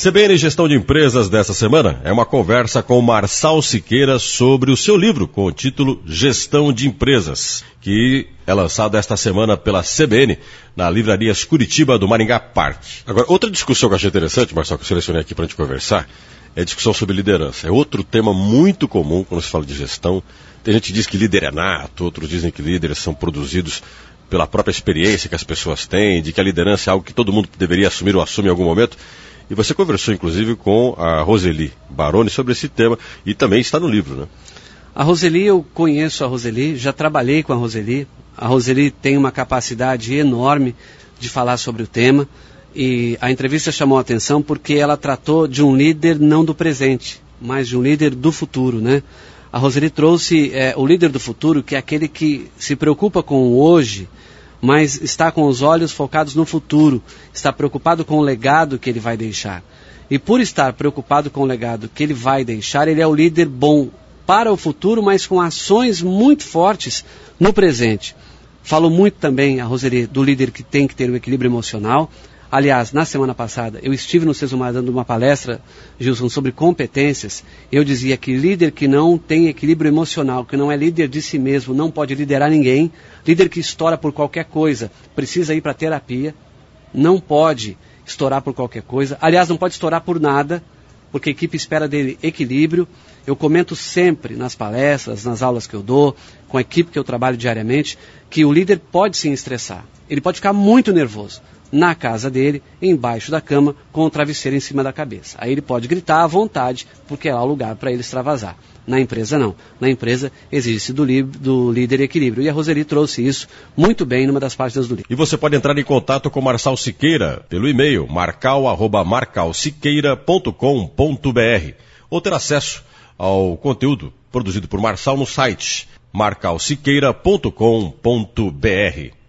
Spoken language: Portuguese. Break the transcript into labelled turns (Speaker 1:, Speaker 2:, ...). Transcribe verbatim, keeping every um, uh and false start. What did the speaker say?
Speaker 1: C B N Gestão de Empresas dessa semana é uma conversa com Marçal Siqueira sobre o seu livro com o título Gestão de Empresas, que é lançado esta semana pela C B N na Livrarias Curitiba do Maringá Parque. Agora, outra discussão que eu achei interessante, Marçal, que eu selecionei aqui para a gente conversar, é a discussão sobre liderança. É outro tema muito comum quando se fala de gestão. Tem gente que diz que líder é nato, outros dizem que líderes são produzidos pela própria experiência que as pessoas têm, de que a liderança é algo que todo mundo deveria assumir ou assume em algum momento. E você conversou, inclusive, com a Roseli Baroni sobre esse tema e também está no livro, né?
Speaker 2: A Roseli, eu conheço a Roseli, já trabalhei com a Roseli. A Roseli tem uma capacidade enorme de falar sobre o tema e a entrevista chamou a atenção porque ela tratou de um líder não do presente, mas de um líder do futuro, né? A Roseli trouxe é, o líder do futuro, que é aquele que se preocupa com o hoje, mas está com os olhos focados no futuro, está preocupado com o legado que ele vai deixar. E por estar preocupado com o legado que ele vai deixar, ele é o líder bom para o futuro, mas com ações muito fortes no presente. Falou muito também, a Roseli, do líder que tem que ter o equilíbrio emocional. Aliás, na semana passada, eu estive no Sesumar dando uma palestra, Gilson, sobre competências. Eu dizia que líder que não tem equilíbrio emocional, que não é líder de si mesmo, não pode liderar ninguém. Líder que estoura por qualquer coisa, precisa ir para terapia. Não pode estourar por qualquer coisa. Aliás, não pode estourar por nada, porque a equipe espera dele equilíbrio. Eu comento sempre nas palestras, nas aulas que eu dou, com a equipe que eu trabalho diariamente, que o líder pode se estressar. Ele pode ficar muito nervoso na casa dele, embaixo da cama, com o travesseiro em cima da cabeça. Aí ele pode gritar à vontade, porque é lá o lugar para ele extravasar. Na empresa não. Na empresa existe do, li- do líder equilíbrio. E a Roseli trouxe isso muito bem numa das páginas do livro.
Speaker 1: E você pode entrar em contato com Marçal Siqueira pelo e-mail marcal arroba marcal siqueira ponto com ponto br ou ter acesso ao conteúdo produzido por Marçal no site marcal siqueira ponto com ponto br.